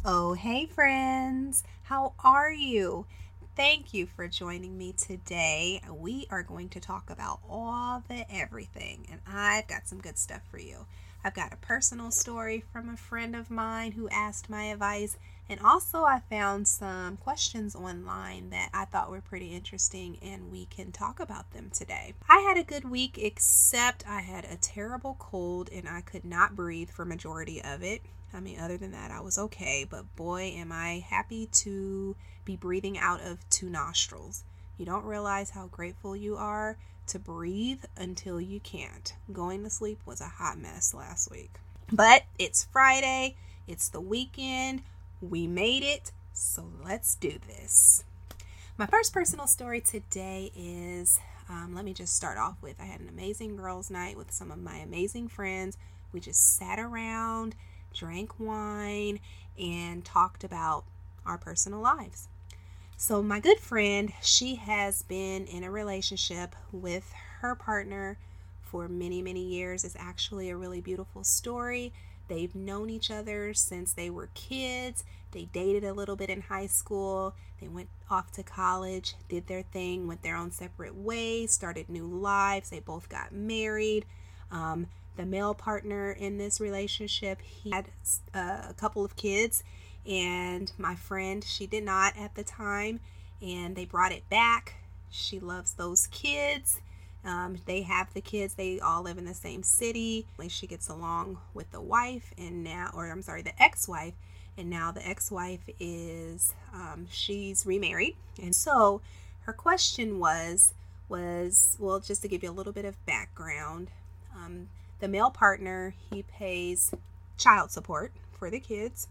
Oh, hey friends, how are you? Thank you for joining me today. We are going to talk about all the everything, and I've got some good stuff for you. I've got a personal story from a friend of mine who asked my advice, and also I found some questions online that I thought were pretty interesting, and we can talk about them today. I had a good week, except I had a terrible cold and I could not breathe for majority of it. Other than that, I was okay, but boy, am I happy to be breathing out of 2 nostrils. You don't realize how grateful you are to breathe until you can't. Going to sleep was a hot mess last week. But it's Friday, it's the weekend, we made it, so let's do this. My first personal story today is, let me just start off with, I had an amazing girls' night with some of my amazing friends. We just sat around, drank wine, and talked about our personal lives. So my good friend, she has been in a relationship with her partner for many, many years. It's actually a really beautiful story. They've known each other since they were kids. They dated a little bit in high school. They went off to college, did their thing, went their own separate ways, started new lives. They both got married. The male partner in this relationship, he had a couple of kids, and my friend, she did not at the time, and they brought it back. She loves those kids. They have the kids. They all live in the same city. She gets along with the wife, the ex-wife, and now the ex-wife is, she's remarried. And so her question was, well, just to give you a little bit of background, the male partner, he pays child support for the kids,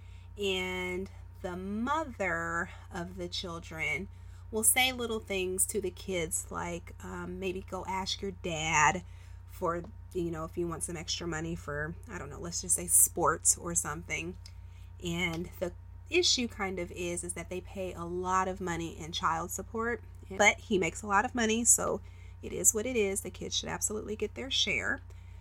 and the mother of the children will say little things to the kids like maybe go ask your dad for, if you want some extra money for, let's just say sports or something. And the issue kind of is that they pay a lot of money in child support, but he makes a lot of money, so it is what it is. The kids should absolutely get their share.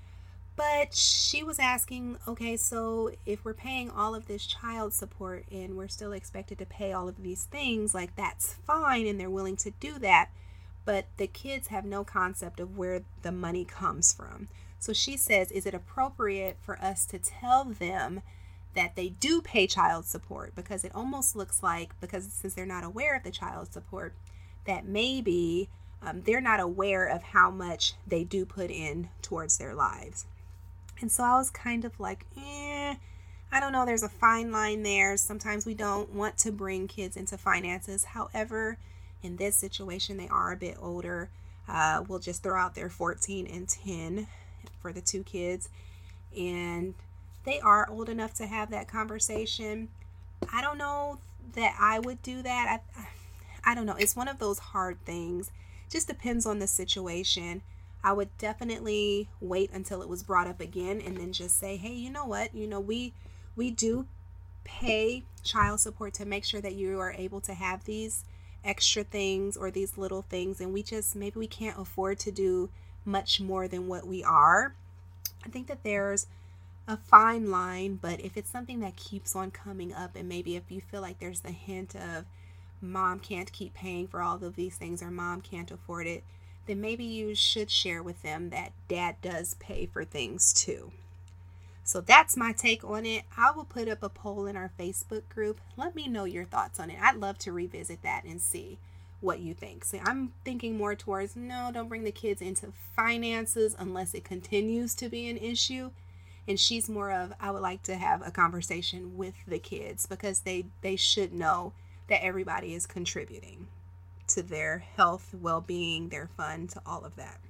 But she was asking, okay, so if we're paying all of this child support and we're still expected to pay all of these things, like that's fine and they're willing to do that, but the kids have no concept of where the money comes from. So she says, is it appropriate for us to tell them that they do pay child support? Because it almost looks like, because since they're not aware of the child support, that maybe they're not aware of how much they do put in towards their lives. And so I was kind of like, I don't know, there's a fine line there. Sometimes we don't want to bring kids into finances. However, in this situation, they are a bit older. We'll just throw out there 14 and 10 for the 2 kids. And they are old enough to have that conversation. I don't know that I would do that. I don't know. It's one of those hard things. Just depends on the situation. I would definitely wait until it was brought up again and then just say, hey, you know what? We do pay child support to make sure that you are able to have these extra things or these little things, and maybe we can't afford to do much more than what we are. I think that there's a fine line, but if it's something that keeps on coming up, and maybe if you feel like there's the hint of mom can't keep paying for all of these things or mom can't afford it, then maybe you should share with them that dad does pay for things too. So that's my take on it. I will put up a poll in our Facebook group. Let me know your thoughts on it. I'd love to revisit that and see what you think. So I'm thinking more towards, no, don't bring the kids into finances unless it continues to be an issue. And she's more of, I would like to have a conversation with the kids because they should know that everybody is contributing to their health, well-being, their fun, to all of that.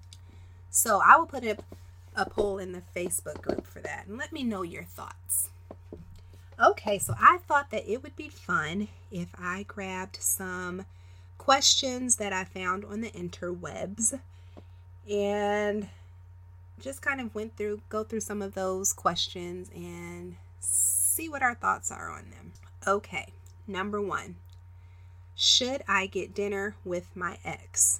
So I will put a poll in the Facebook group for that and let me know your thoughts. Okay, so I thought that it would be fun if I grabbed some questions that I found on the interwebs and just kind of go through some of those questions and see what our thoughts are on them. Okay, number 1. Should I get dinner with my ex?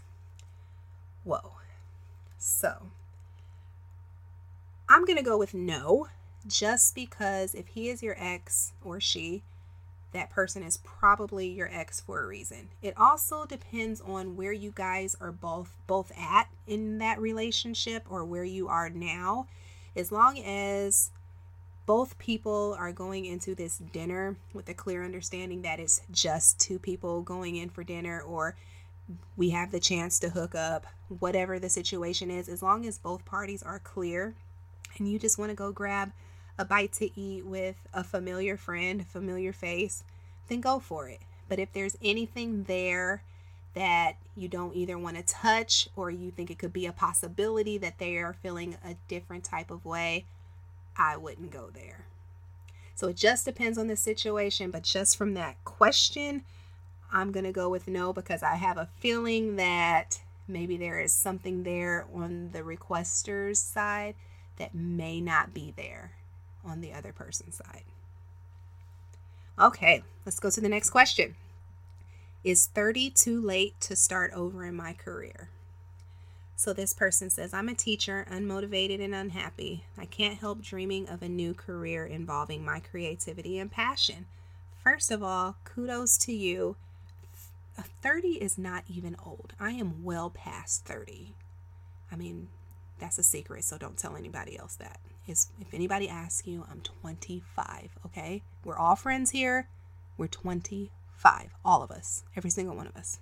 Whoa. So, I'm going to go with no. Just because if he is your ex or she, that person is probably your ex for a reason. It also depends on where you guys are both at in that relationship or where you are now. As long as both people are going into this dinner with a clear understanding that it's just two people going in for dinner, or we have the chance to hook up, whatever the situation is, as long as both parties are clear and you just want to go grab a bite to eat with a familiar friend, a familiar face, then go for it. But if there's anything there that you don't either want to touch or you think it could be a possibility that they are feeling a different type of way, I wouldn't go there. So it just depends on the situation, but just from that question, I'm going to go with no, because I have a feeling that maybe there is something there on the requester's side that may not be there on the other person's side. Okay, let's go to the next question. Is 30 too late to start over in my career? So this person says, I'm a teacher, unmotivated and unhappy. I can't help dreaming of a new career involving my creativity and passion. First of all, kudos to you. 30 is not even old. I am well past 30. I mean, that's a secret, so don't tell anybody else that. If anybody asks you, I'm 25, okay? We're all friends here. We're 25, all of us, every single one of us.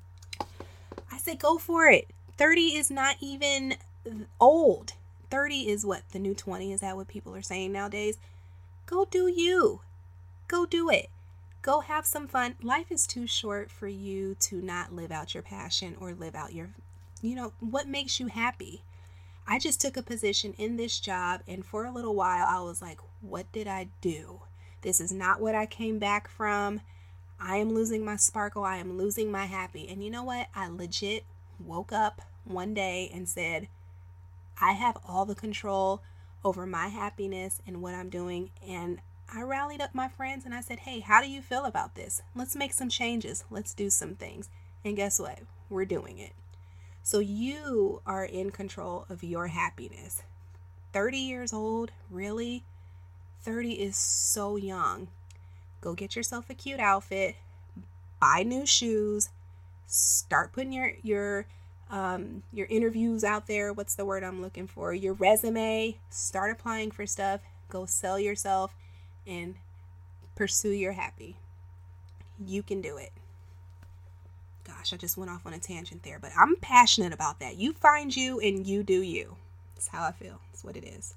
I say go for it. 30 is not even old. 30 is what? The new 20? Is that what people are saying nowadays? Go do you. Go do it. Go have some fun. Life is too short for you to not live out your passion or live out your, what makes you happy. I just took a position in this job, and for a little while I was like, what did I do? This is not what I came back from. I am losing my sparkle. I am losing my happy. And you know what? I legit woke up one day and said, I have all the control over my happiness and what I'm doing. And I rallied up my friends and I said, hey, how do you feel about this? Let's make some changes. Let's do some things. And guess what? We're doing it. So you are in control of your happiness. 30 years old, really? 30 is so young. Go get yourself a cute outfit, buy new shoes, start putting your interviews out there. What's the word I'm looking for? Your resume. Start applying for stuff. Go sell yourself and pursue your happy. You can do it. Gosh, I just went off on a tangent there, but I'm passionate about that. You find you and you do you. That's how I feel. That's what it is.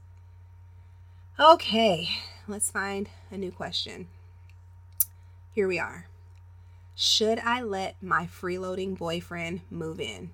Okay, let's find a new question. Here we are. Should I let my freeloading boyfriend move in?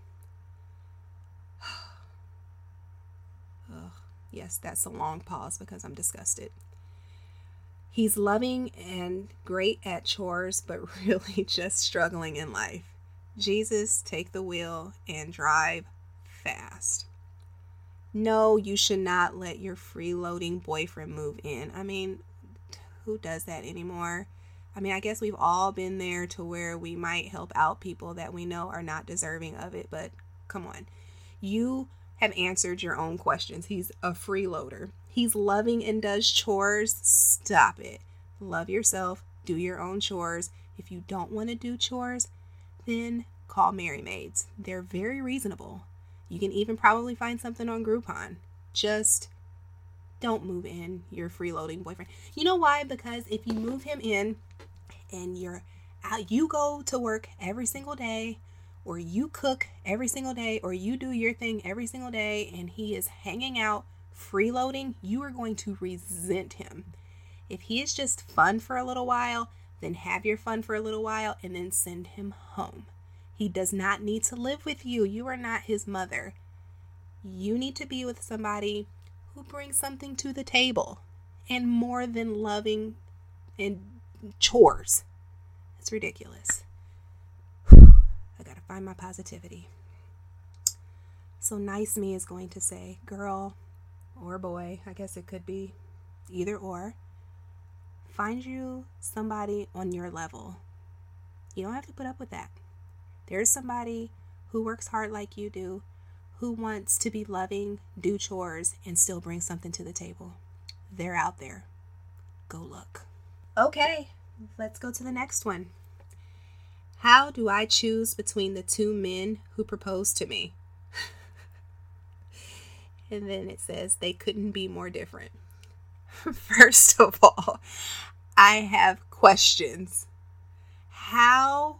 Yes, that's a long pause because I'm disgusted. He's loving and great at chores, but really just struggling in life. Jesus, take the wheel and drive fast. No, you should not let your freeloading boyfriend move in. I mean, who does that anymore? I mean, I guess we've all been there to where we might help out people that we know are not deserving of it, but come on. You have answered your own questions. He's a freeloader. He's loving and does chores. Stop it. Love yourself. Do your own chores. If you don't want to do chores, then call Merry Maids. They're very reasonable. You can even probably find something on Groupon. Just don't move in your freeloading boyfriend. You know why? Because if you move him in and you go to work every single day, or you cook every single day, or you do your thing every single day, and he is hanging out freeloading, you are going to resent him. If he is just fun for a little while, then have your fun for a little while and then send him home. He does not need to live with you. You are not his mother. You need to be with somebody who brings something to the table, and more than loving and chores. It's ridiculous. I gotta find my positivity. So Nice Me is going to say, girl or boy, I guess it could be either or, find you somebody on your level. You don't have to put up with that. There's somebody who works hard like you do, who wants to be loving, do chores, and still bring something to the table. They're out there. Go look. Okay, let's go to the next one. How do I choose between the two men who proposed to me? And then it says they couldn't be more different. First of all, I have questions. How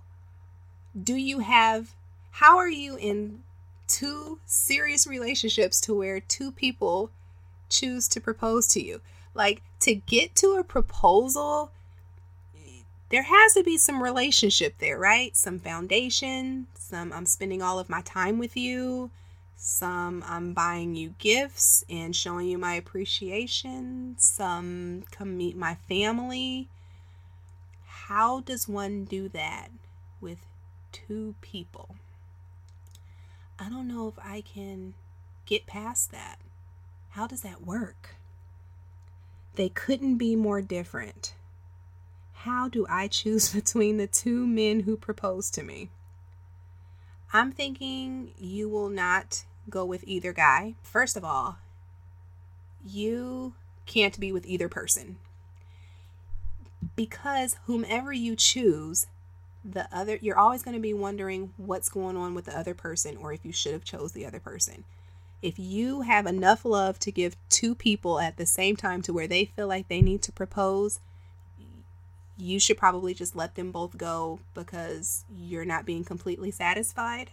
are you in two serious relationships to where two people choose to propose to you? Like, to get to a proposal, there has to be some relationship there, right? Some foundation, some I'm spending all of my time with you, some I'm buying you gifts and showing you my appreciation, some come meet my family. How does one do that with two people? I don't know if I can get past that. How does that work? They couldn't be more different. How do I choose between the two men who proposed to me? I'm thinking you will not go with either guy. First of all, you can't be with either person. Because whomever you choose, you're always going to be wondering what's going on with the other person, or if you should have chose the other person. If you have enough love to give two people at the same time to where they feel like they need to propose, you should probably just let them both go, because you're not being completely satisfied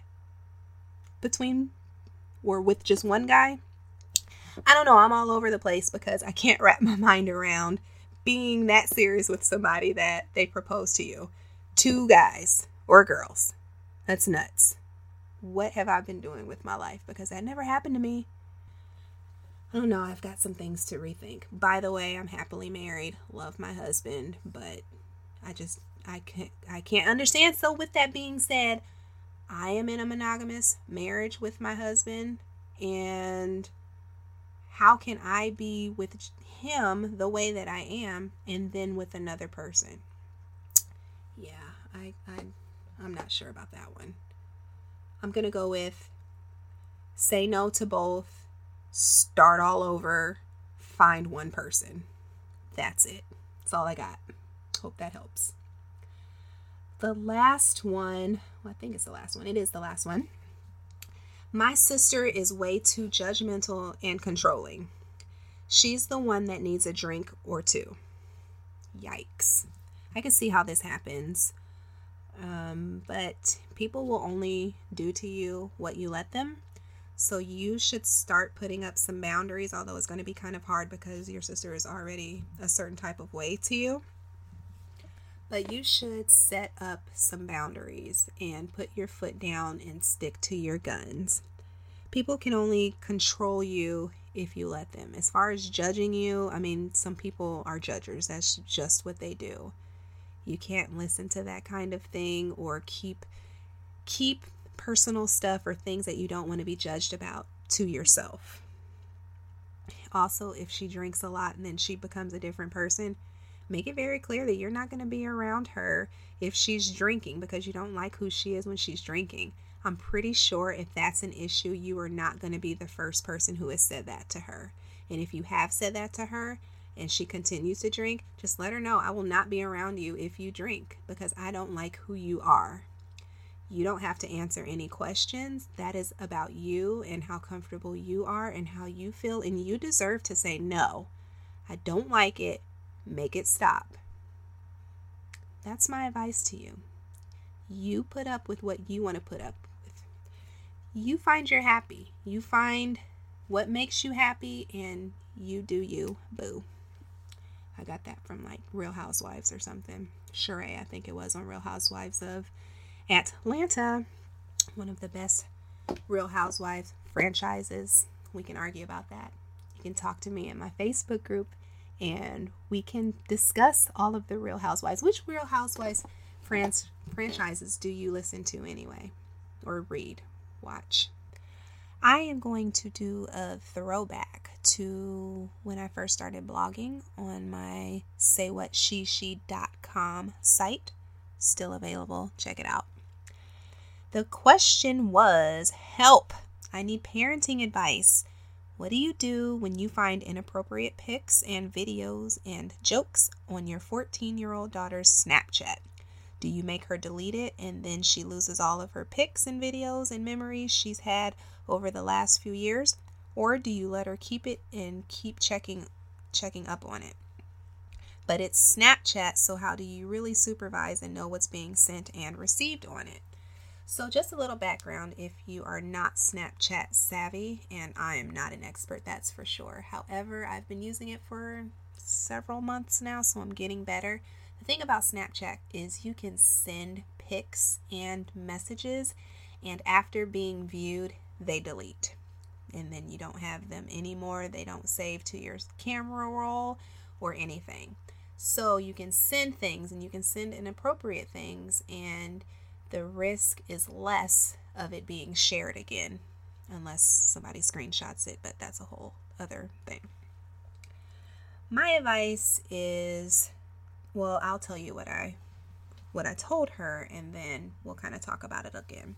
with just one guy. I don't know. I'm all over the place because I can't wrap my mind around being that serious with somebody that they propose to you. Two guys or girls. That's nuts. What have I been doing with my life? Because that never happened to me. I don't know. I've got some things to rethink. By the way, I'm happily married. Love my husband, but I can't understand. So with that being said, I am in a monogamous marriage with my husband, and how can I be with him the way that I am and then with another person? Yeah, I'm not sure about that one. I'm going to go with say no to both, start all over, find one person. That's it. That's all I got. Hope that helps. The last one, I think it's the last one. It is the last one. My sister is way too judgmental and controlling. She's the one that needs a drink or two. Yikes. I can see how this happens. But people will only do to you what you let them. So you should start putting up some boundaries, although it's going to be kind of hard because your sister is already a certain type of way to you. But you should set up some boundaries and put your foot down and stick to your guns. People can only control you if you let them. As far as judging you, I mean, some people are judgers. That's just what they do. You can't listen to that kind of thing or keep personal stuff or things that you don't want to be judged about to yourself. Also, if she drinks a lot and then she becomes a different person, make it very clear that you're not going to be around her if she's drinking because you don't like who she is when she's drinking. I'm pretty sure if that's an issue, you are not going to be the first person who has said that to her. And if you have said that to her and she continues to drink, just let her know, I will not be around you if you drink because I don't like who you are. You don't have to answer any questions. That is about you and how comfortable you are and how you feel. And you deserve to say, no, I don't like it. Make it stop. That's my advice to you. You put up with what you want to put up with. You find you're happy. You find what makes you happy and you do you. Boo. I got that from like Real Housewives or something. Sheree, I think it was on Real Housewives of Atlanta. One of the best Real Housewives franchises. We can argue about that. You can talk to me in my Facebook group and we can discuss all of the Real Housewives. Which Real Housewives franchises do you listen to anyway? Or read, watch? I am going to do a throwback to when I first started blogging on my saywhatshe.com site. Still available. Check it out. The question was, help. I need parenting advice. What do you do when you find inappropriate pics and videos and jokes on your 14-year-old daughter's Snapchat? Do you make her delete it and then she loses all of her pics and videos and memories she's had over the last few years? Or do you let her keep it and keep checking up on it? But it's Snapchat, so how do you really supervise and know what's being sent and received on it? So just a little background if you are not Snapchat savvy, and I am not an expert, that's for sure. However, I've been using it for several months now, so I'm getting better. The thing about Snapchat is you can send pics and messages, and after being viewed, they delete. And then you don't have them anymore. They don't save to your camera roll or anything. So you can send things, and you can send inappropriate things, and the risk is less of it being shared again, unless somebody screenshots it, but that's a whole other thing. My advice is, well, I'll tell you what I told her, and then we'll kind of talk about it again.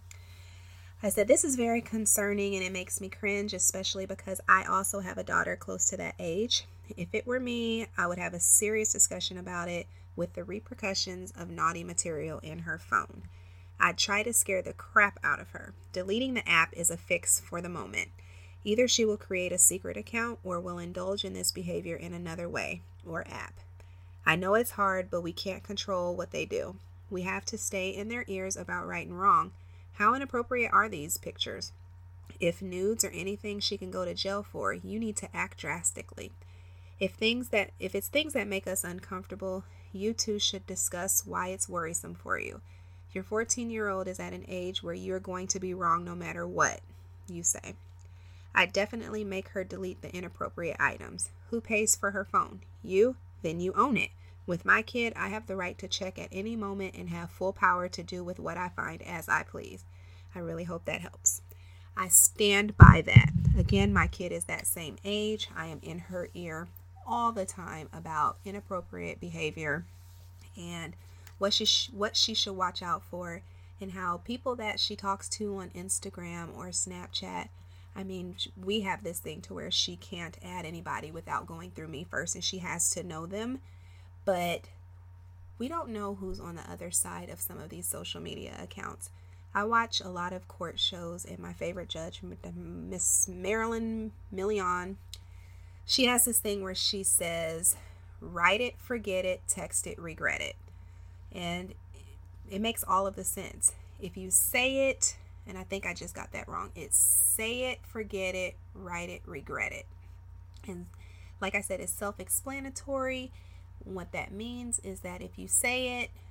I said, this is very concerning and it makes me cringe, especially because I also have a daughter close to that age. If it were me, I would have a serious discussion about it with the repercussions of naughty material in her phone. I'd try to scare the crap out of her. Deleting the app is a fix for the moment. Either she will create a secret account or will indulge in this behavior in another way or app. I know it's hard, but we can't control what they do. We have to stay in their ears about right and wrong. How inappropriate are these pictures? If nudes or anything she can go to jail for, you need to act drastically. If it's things that make us uncomfortable, you two should discuss why it's worrisome for you. Your 14-year-old is at an age where you're going to be wrong no matter what you say. I definitely make her delete the inappropriate items. Who pays for her phone? You? Then you own it. With my kid, I have the right to check at any moment and have full power to do with what I find as I please. I really hope that helps. I stand by that. Again, my kid is that same age. I am in her ear all the time about inappropriate behavior and what she should watch out for, and how people that she talks to on Instagram or Snapchat, I mean, we have this thing to where she can't add anybody without going through me first, and she has to know them. But we don't know who's on the other side of some of these social media accounts. I watch a lot of court shows, and my favorite judge, Miss Marilyn Milian, she has this thing where she says, write it, forget it, text it, regret it. And it makes all of the sense. If you say it, and I think I just got that wrong, it's say it, forget it, write it, regret it. And like I said, it's self-explanatory. What that means is that if you say it,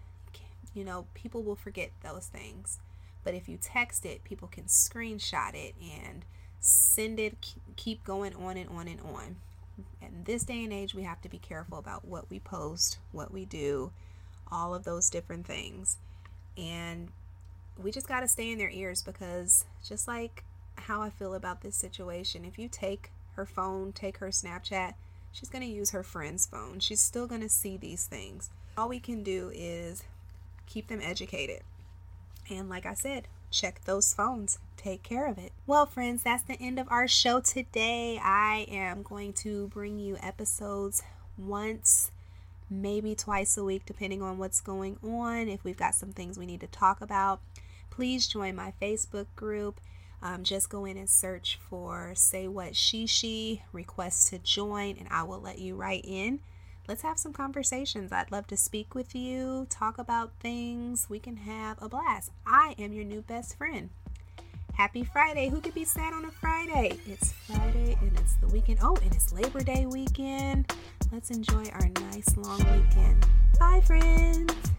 people will forget those things. But if you text it, people can screenshot it and send it, keep going on and on and on. In this day and age, we have to be careful about what we post, what we do, all of those different things. And we just got to stay in their ears, because just like how I feel about this situation, if you take her phone, take her Snapchat, she's going to use her friend's phone. She's still going to see these things. All we can do is keep them educated. And like I said, check those phones. Take care of it. Well, friends, that's the end of our show today. I am going to bring you episodes once, maybe twice a week, depending on what's going on. If we've got some things we need to talk about, please join my Facebook group. Just go in and search for Say What She, request to join, and I will let you right in. Let's have some conversations. I'd love to speak with you, talk about things. We can have a blast. I am your new best friend. Happy Friday. Who could be sad on a Friday? It's Friday and it's the weekend. Oh, and it's Labor Day weekend. Let's enjoy our nice long weekend. Bye, friends.